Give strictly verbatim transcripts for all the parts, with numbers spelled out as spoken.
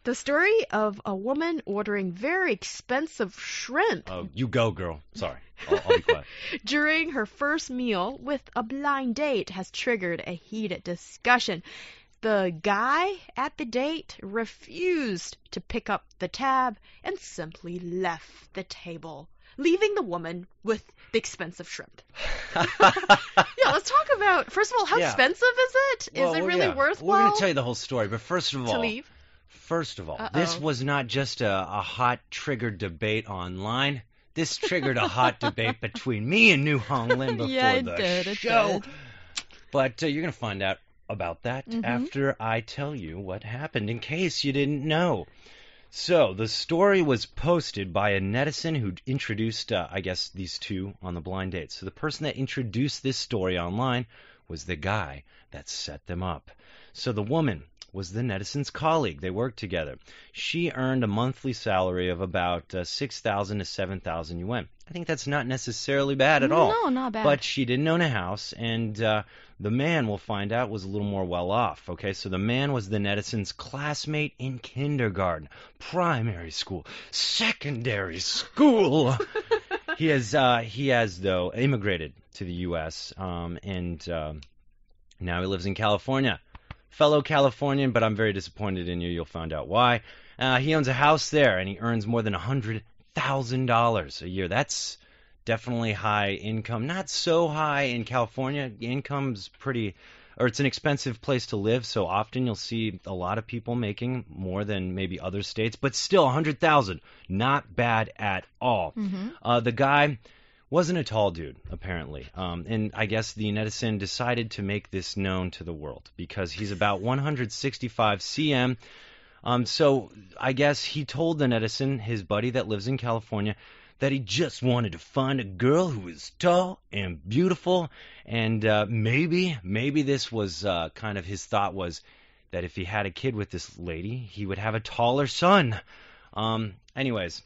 The story of a woman ordering very expensive shrimp Oh, you go, girl. Sorry. I'll, I'll be quiet. during her first meal with a blind date has triggered a heated discussion. The guy at the date refused to pick up the tab and simply left the table, leaving the woman with the expensive shrimp. Yeah, let's talk about, first of all, how Yeah. expensive is it? Is Well, it well, really yeah. worthwhile We're going to tell you the whole story, but first of to all, leave? first of all, Uh-oh. this was not just a, a hot triggered debate online. This triggered a hot debate between me and New Hong Lin before Yeah, it the did, it show. did. But uh, you're going to find out about that Mhm. after I tell you what happened, in case you didn't know. So, the story was posted by a netizen who introduced, uh, I guess, these two on the blind date. So, the person that introduced this story online was the guy that set them up. So, the woman was the netizen's colleague. They worked together. She earned a monthly salary of about uh, six thousand to seven thousand yuan. I think that's not necessarily bad at all. No, not bad. But she didn't own a house, and uh, the man, we'll find out, was a little more well off. Okay, so the man was the netizen's classmate in kindergarten, primary school, secondary school. he has, uh, he has though immigrated to the U S um, and um, now he lives in California. Fellow Californian, but I'm very disappointed in you. You'll find out why. Uh, he owns a house there, and he earns more than a hundred thousand dollars a year. That's definitely high income. Not so high in California. Income's pretty, or it's an expensive place to live. So often you'll see a lot of people making more than maybe other states, but still a hundred thousand, not bad at all. Mm-hmm. Uh, the guy wasn't a tall dude, apparently. Um, and I guess the netizen decided to make this known to the world because he's about one hundred sixty-five centimeters. Um, so I guess he told the netizen, his buddy that lives in California, that he just wanted to find a girl who was tall and beautiful. And uh, maybe, maybe this was uh, kind of his thought was that if he had a kid with this lady, he would have a taller son. Um, anyways.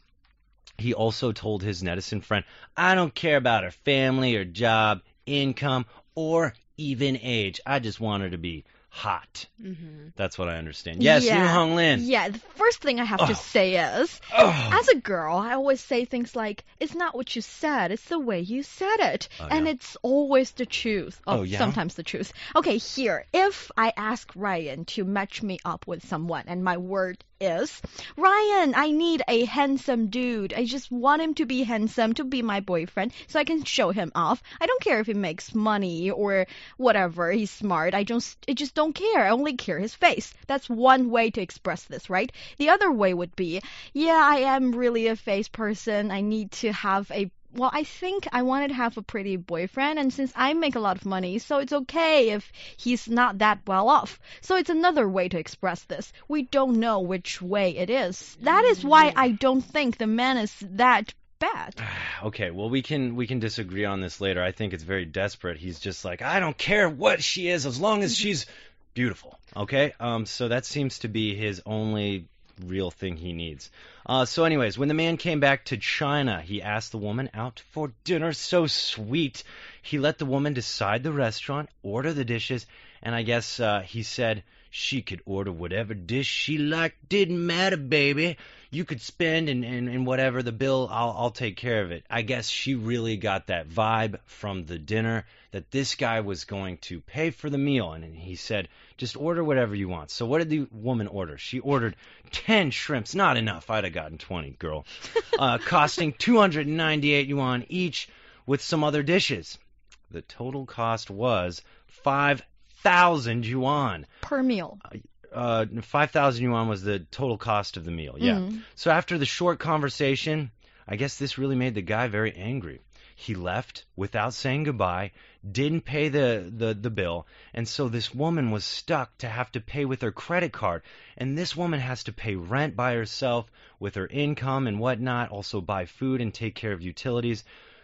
He also told his netizen friend, I don't care about her family or job, income, or even age. I just want her to be hot. Mm-hmm. That's what I understand. Yes, yeah. New Hong Lin. Yeah, the first thing I have Oh. to say is, Oh. as a girl, I always say things like, it's not what you said, it's the way you said it. Oh, and yeah. it's always the truth. Oh, yeah? Sometimes the truth. Okay, here, if I ask Ryan to match me up with someone, and my word is, Ryan, I need a handsome dude. I just want him to be handsome, to be my boyfriend, so I can show him off. I don't care if he makes money or whatever, he's smart. I just, I just don't care. I only care his face. That's one way to express this, right? The other way would be, yeah, I am really a face person. I need to have a Well, I think I wanted to have a pretty boyfriend, and since I make a lot of money, so it's okay if he's not that well off. So it's another way to express this. We don't know which way it is. That is why I don't think the man is that bad. Okay, well, we can we can disagree on this later. I think it's very desperate. He's just like, I don't care what she is as long as she's beautiful. Okay, um, so that seems to be his only real thing he needs. Uh, so anyways, when the man came back to China, he asked the woman out for dinner. So sweet. He let the woman decide the restaurant, order the dishes, and I guess uh, he said she could order whatever dish she liked. Didn't matter, baby. You could spend and, and, and whatever the bill, I'll, I'll take care of it. I guess she really got that vibe from the dinner that this guy was going to pay for the meal. And he said, just order whatever you want. So what did the woman order? She ordered ten shrimps. Not enough. I'd have gotten twenty, girl. Uh, costing two hundred ninety-eight yuan each with some other dishes. The total cost was five thousand yuan. Per meal. Uh, five thousand yuan was the total cost of the meal, yeah. Mm. So after the short conversation, I guess this really made the guy very angry. He left without saying goodbye, didn't pay the, the, the bill, and so this woman was stuck to have to pay with her credit card. And this woman has to pay rent by herself with her income and whatnot, also buy food and take care of utilities.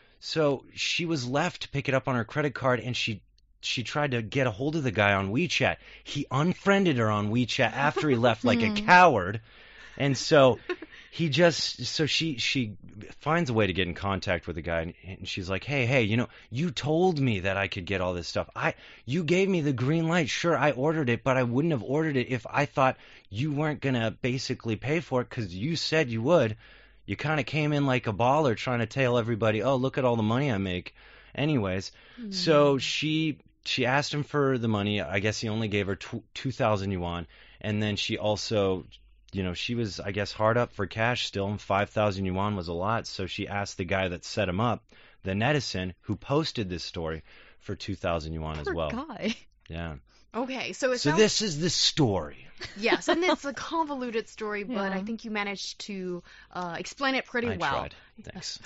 So she was left to pick it up on her credit card, and she she tried to get a hold of the guy on WeChat. He unfriended her on WeChat after he left like a coward. And so he just so she she finds a way to get in contact with the guy, and, and she's like, hey hey you know, you told me that I could get all this stuff. I you gave me the green light. Sure, I ordered it, but I wouldn't have ordered it if I thought you weren't gonna basically pay for it, because you said you would. You kind of came in like a baller trying to tell everybody, oh, look at all the money I make. Anyways, mm. so she she asked him for the money. I guess he only gave her two thousand yuan, and then she also, you know, she was, I guess, hard up for cash still, and five thousand yuan was a lot. So she asked the guy that set him up, the netizen who posted this story, for two thousand yuan Poor as well. Guy. Yeah. Okay, so it so sounds... this is the story. Yes, and it's a convoluted story, but yeah. I think you managed to uh, explain it pretty I well. tried. Thanks.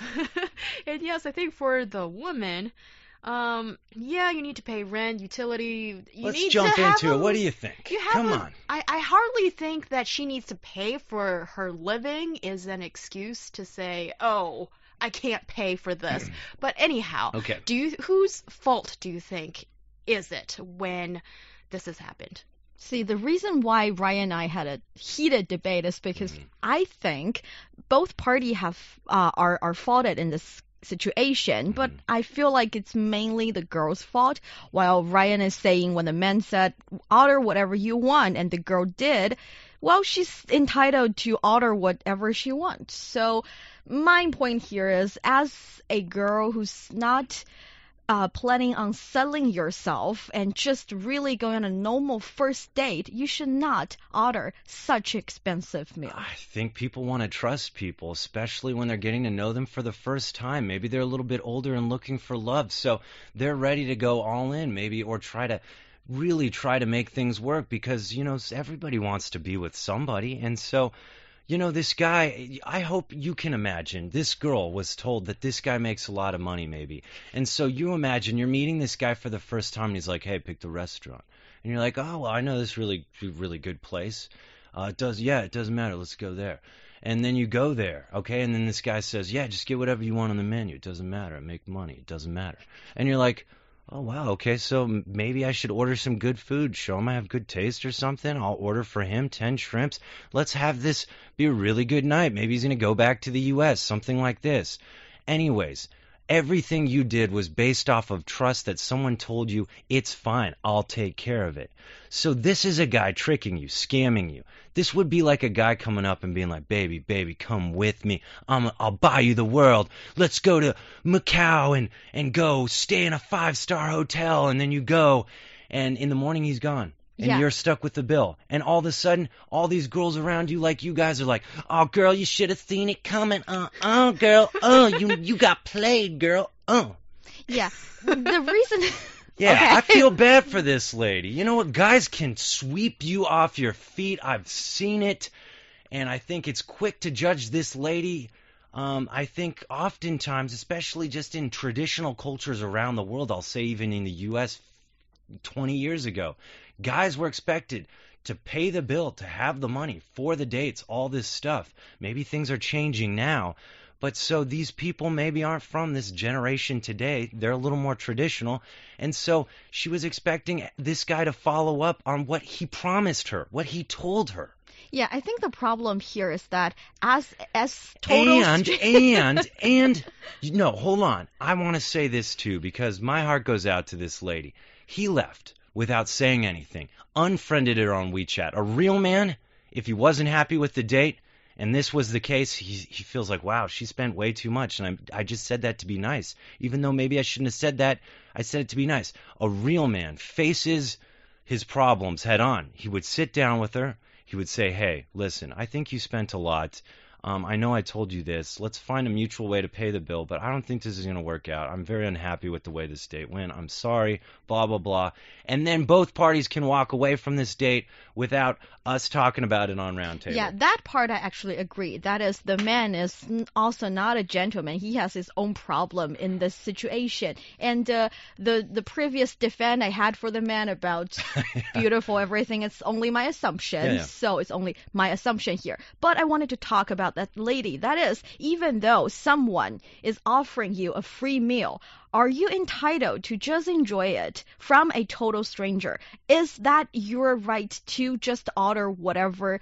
And yes, I think for the woman, um, yeah, you need to pay rent, utility. You Let's need jump to into have it. A, what do you think? You have Come a, on. I, I hardly think that she needs to pay for her living is an excuse to say, oh, I can't pay for this. But anyhow, okay. do you whose fault do you think is it when this has happened? See, the reason why Ryan and I had a heated debate is because mm-hmm. I think both parties have uh, are are faulted in this situation, mm-hmm. but I feel like it's mainly the girl's fault. While Ryan is saying when the man said order whatever you want and the girl did, well, she's entitled to order whatever she wants. So my point here is, as a girl who's not Uh, planning on selling yourself and just really going on a normal first date, you should not order such expensive meal. I think people want to trust people, especially when they're getting to know them for the first time. Maybe they're a little bit older and looking for love, so they're ready to go all in, maybe, or try to really try to make things work, because, you know, everybody wants to be with somebody. And so, you know, this guy, I hope you can imagine, this girl was told that this guy makes a lot of money, maybe. And so you imagine you're meeting this guy for the first time, and he's like, hey, pick the restaurant. And you're like, oh, well, I know this really, really good place. Uh, it does, yeah, it doesn't matter. Let's go there. And then you go there, okay? And then this guy says, yeah, just get whatever you want on the menu. It doesn't matter. I make money. It doesn't matter. And you're like, oh, wow, okay, so maybe I should order some good food, show him I have good taste or something. I'll order for him ten shrimps. Let's have this be a really good night. Maybe he's going to go back to the U S, something like this. Anyways, everything you did was based off of trust that someone told you, it's fine, I'll take care of it. So this is a guy tricking you, scamming you. This would be like a guy coming up and being like, baby, baby, come with me. I'm, I'll buy you the world. Let's go to Macau and, and go stay in a five-star hotel. And then you go, and in the morning he's gone. And yeah. you're stuck with the bill. And all of a sudden, all these girls around you, like you guys, are like, oh, girl, you should have seen it coming. Uh, uh, girl, uh, you, you got played, girl, uh. Yeah, the reason... Yeah, okay. I feel bad for this lady. You know what? Guys can sweep you off your feet. I've seen it. And I think it's quick to judge this lady. Um, I think oftentimes, especially just in traditional cultures around the world, I'll say even in the U S twenty years ago, guys were expected to pay the bill, to have the money for the dates, all this stuff. Maybe things are changing now. But so these people maybe aren't from this generation today. They're a little more traditional. And so she was expecting this guy to follow up on what he promised her, what he told her. Yeah, I think the problem here is that as as total and and and no, hold on. I want to say this too, because my heart goes out to this lady. He left without saying anything, unfriended her on WeChat. A real man, if he wasn't happy with the date, and this was the case, he he feels like, wow, she spent way too much, and I I just said that to be nice, even though maybe I shouldn't have said that. I said it to be nice. A real man faces his problems head on. He would sit down with her. He would say, hey, listen, I think you spent a lot. Um, I know I told you this. Let's find a mutual way to pay the bill, but I don't think this is going to work out. I'm very unhappy with the way this date went. I'm sorry, blah, blah, blah. And then both parties can walk away from this date without us talking about it on round table. Yeah, that part I actually agree. That is, the man is also not a gentleman. He has his own problem in this situation. And uh, the the previous defense I had for the man about beautiful everything, it's only my assumption. Yeah, yeah. So it's only my assumption here. But I wanted to talk about that lady. That is, even though someone is offering you a free meal, are you entitled to just enjoy it from a total stranger? Is that your right to just order whatever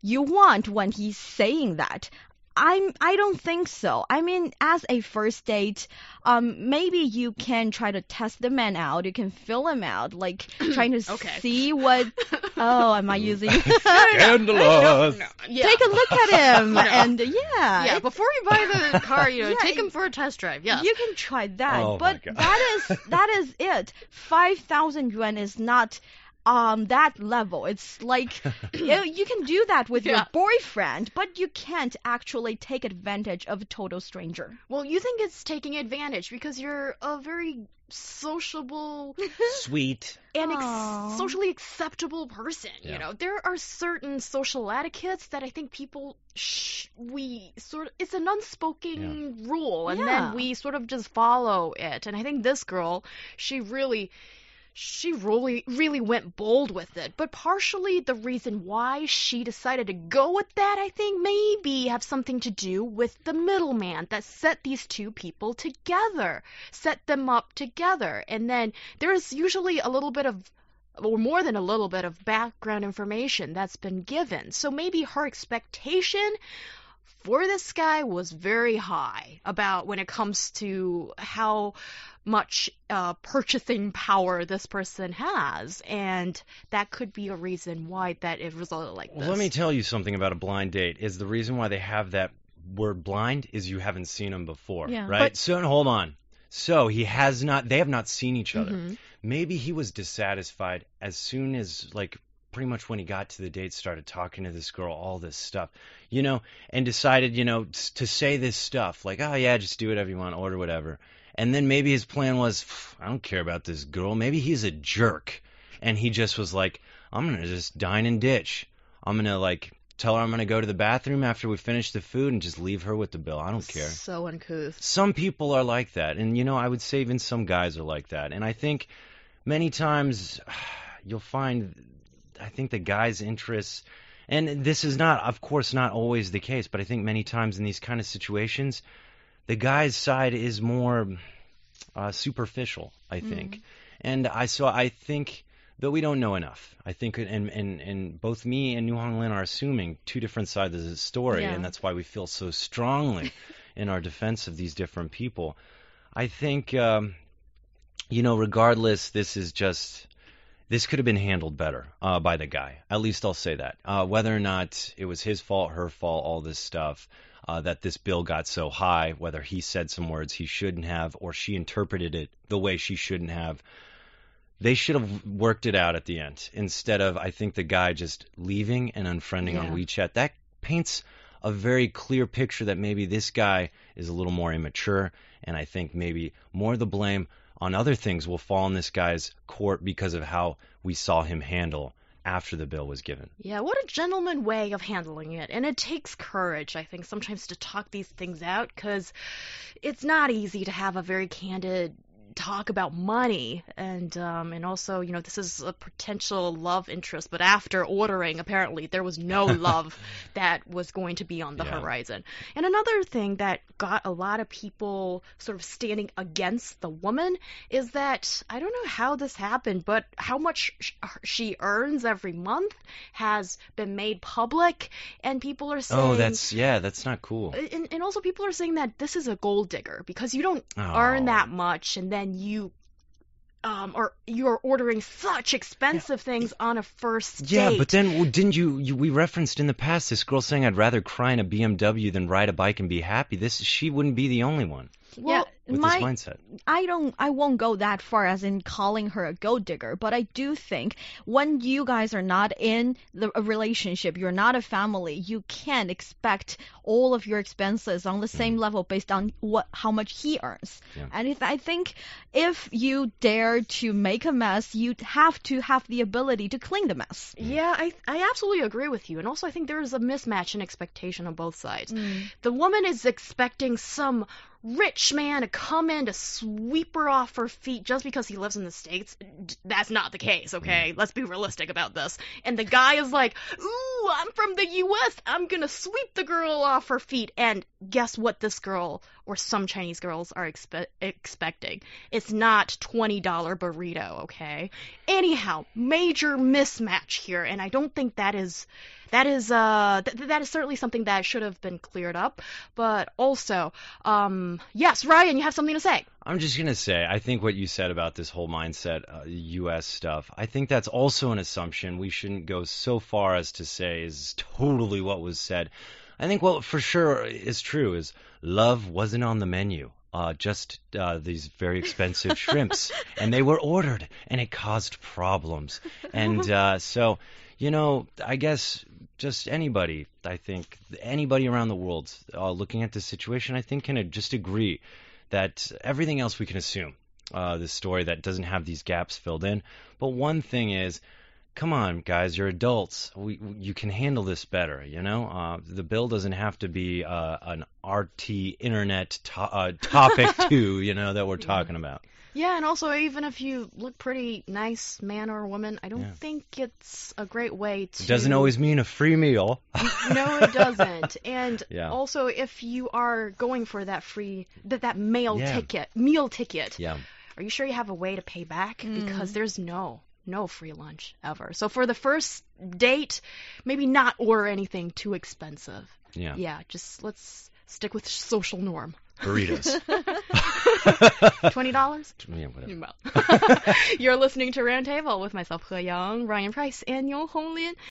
you want when he's saying that. I'm I don't think so. I mean, as a first date, um, maybe you can try to test the man out. You can feel him out, like trying to Okay. see what. Oh, am I using? Scandalous. No, yeah. Take a look at him, No. and yeah, Yeah, it- before you buy the car, you know, Yeah, take him it- for a test drive. Yeah. you can try that. Oh, my but God. that is that is it. Five thousand yuan is not um that level. It's like you, you can do that with your Yeah. boyfriend, but you can't actually take advantage of a total stranger. Well, you think it's taking advantage because you're a very sociable Sweet. and Aw. ex- socially acceptable person. Yeah. You know, there are certain social etiquettes that I think people sh- we sort of it's an unspoken rule, and Yeah. then we sort of just follow it. And I think this girl, she really. She really, really went bold with it. But partially the reason why she decided to go with that, I think, maybe have something to do with the middleman that set these two people together, set them up together. And then there's usually a little bit of, or more than a little bit of background information that's been given. So maybe her expectation for this guy was very high about when it comes to how much uh, purchasing power this person has, and that could be a reason why that it resulted like this. Well, let me tell you something about a blind date. Is the reason why they have that word blind is you haven't seen him before, Yeah. right? But- so hold on. So he has not. They have not seen each other. Mhm. Maybe he was dissatisfied as soon as like pretty much when he got to the date, started talking to this girl, all this stuff, you know, and decided, you know, s- to say this stuff like, oh yeah, just do whatever you want, order whatever. And then maybe his plan was, "Pff, I don't care about this girl. Maybe he's a jerk. And he just was like, I'm going to just dine and ditch. I'm going to like tell her I'm going to go to the bathroom after we finish the food and just leave her with the bill. I don't care. So uncouth. Some people are like that. And, you know, I would say even some guys are like that. And I think many times you'll find, I think the guy's interests, and this is not, of course, not always the case, but I think many times in these kind of situations, the guy's side is more uh, superficial, I think. And I so I think that we don't know enough. I think, and, and, and both me and New Hong Lin are assuming two different sides of the story, Yeah. and that's why we feel so strongly in our defense of these different people. I think, um, you know, regardless, this is just, this could have been handled better uh, by the guy. At least I'll say that. Uh, whether or not it was his fault, her fault, all this stuff, uh, that this bill got so high, whether he said some words he shouldn't have or she interpreted it the way she shouldn't have, they should have worked it out at the end instead of, I think, the guy just leaving and unfriending on Yeah. WeChat. That paints a very clear picture that maybe this guy is a little more immature, and I think maybe more of the blame on other things will fall in this guy's court because of how we saw him handle after the bill was given. Yeah, what a gentleman way of handling it. And it takes courage, I think, sometimes to talk these things out, because it's not easy to have a very candid talk about money, and um and also, you know, this is a potential love interest, but after ordering, apparently there was no love that was going to be on the Yeah. horizon. And another thing that got a lot of people sort of standing against the woman is that, I don't know how this happened, but how much sh- she earns every month has been made public, and people are saying, Oh, that's, yeah, that's not cool. and, and also people are saying that this is a gold digger because you don't Oh. earn that much, and then you um or you're ordering such expensive things on a first date. Yeah, but then well, didn't you, you? We referenced in the past this girl saying, "I'd rather cry in a B M W than ride a bike and be happy." This she wouldn't be the only one well, with my this mindset. I don't I won't go that far as in calling her a gold digger, but I do think when you guys are not in the a relationship, you're not a family, you can't expect all of your expenses on the same level based on what how much he earns. Yeah. And if I think if you dare to make a mess, you have to have the ability to clean the mess. yeah, I I absolutely agree with you. And also I think there is a mismatch in expectation on both sides. The woman is expecting some rich man to come in to sweep her off her feet just because he lives in the States. D- That's not the case, okay? Let's be realistic about this. And the guy is like, ooh, I'm from the U S. I'm gonna sweep the girl off her feet. And guess what this girl, or some Chinese girls, are expe- expecting? It's not twenty dollar burrito, okay? Anyhow, major mismatch here, and I don't think that is That is uh th- that is certainly something that should have been cleared up. But also, um, yes, Ryan, you have something to say. I'm just going to say, I think what you said about this whole mindset, uh, U S stuff, I think that's also an assumption. We shouldn't go so far as to say is totally what was said. I think what for sure is true is love wasn't on the menu. Uh, just uh, these very expensive shrimps, and they were ordered, and it caused problems. And uh, so, you know, I guess just anybody, I think, anybody around the world uh, looking at this situation, I think can just agree that everything else we can assume, uh, this story that doesn't have these gaps filled in. But one thing is, come on, guys, you're adults. We, you can handle this better, you know? Uh, the bill doesn't have to be uh, an R T internet to- uh, topic, too, you know, that we're talking about. Yeah, and also, even if you look pretty nice, man or woman, I don't Yeah. think it's a great way to... It doesn't always mean a free meal. No, it doesn't. And Yeah. also, if you are going for that free, that, that mail Yeah. ticket, meal ticket, Yeah. are you sure you have a way to pay back? Because there's no... no free lunch ever. So for the first date, maybe not order anything too expensive. Yeah. Yeah, just let's stick with social norm. Burritos. Twenty dollars? Yeah, whatever. Well, you're listening to Roundtable with myself, He Yang, Ryan Price, and Yo Honglin.